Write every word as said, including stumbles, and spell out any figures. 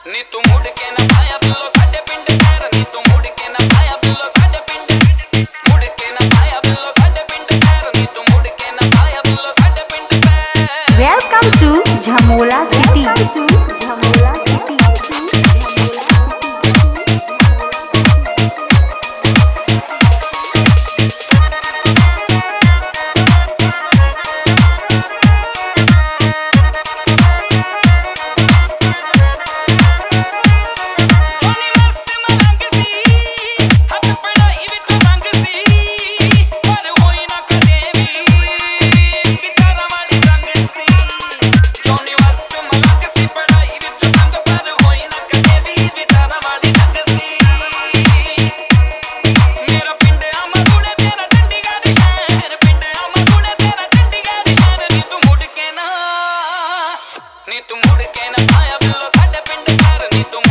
नी तू मुड़ के ना पाया बिल्लो साडे पिंड पैर नी तू मुड़ के ना पाया बिल्लो साडे पिंड मुड़ के ना पाया बिल्लो साडे पिंड पैर नी तू मुड़ के ना पाया बिल्लो साडे पिंड पैर। Welcome to Jhamola city Jhamola city. नी तू मुड़ के ना पाया बिल्लो साडे पिंड पैर नी तू